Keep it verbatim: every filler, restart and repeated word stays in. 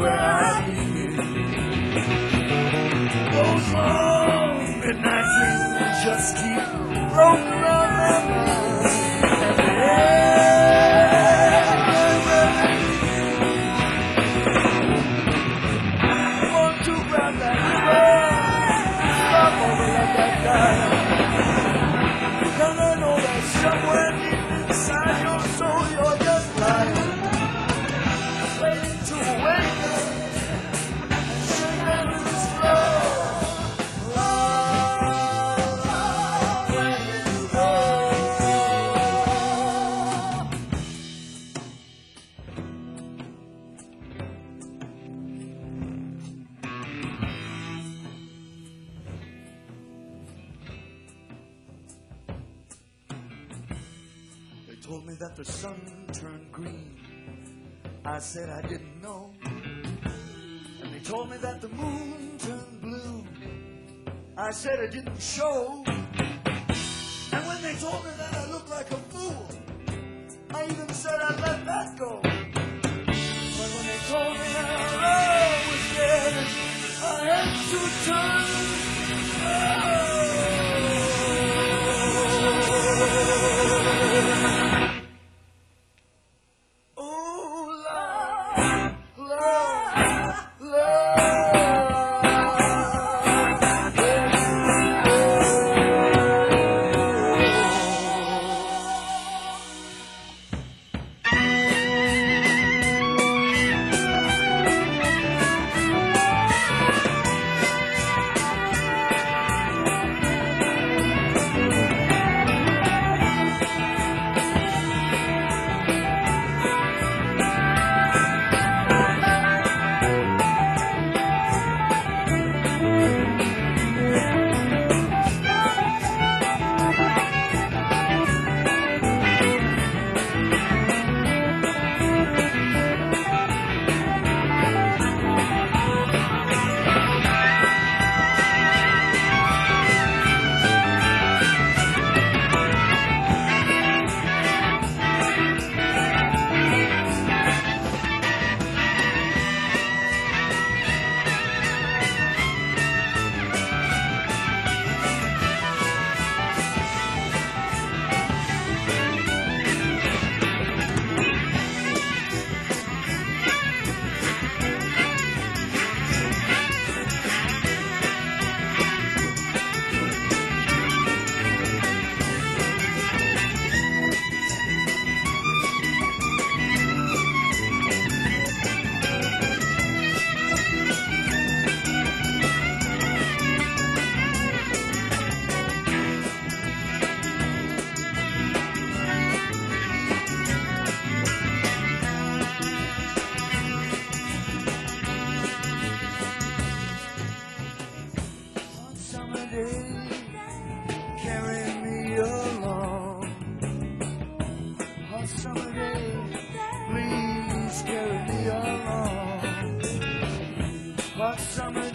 where I live. Those long midnight things just keep rolling around my mind. Somewhere deep inside your soul, you're just lying, waiting to awaken and shake out of this love, love, waiting to go. Told me that the sun turned green. I said I didn't know. And they told me that the moon turned blue. I said it didn't show. And when they told me that I looked like a fool, I even said I'd let that go. But when they told me that our love was dead, I had to turn. Oh. Carry me along. Hot summer day, please carry me along. Hot summer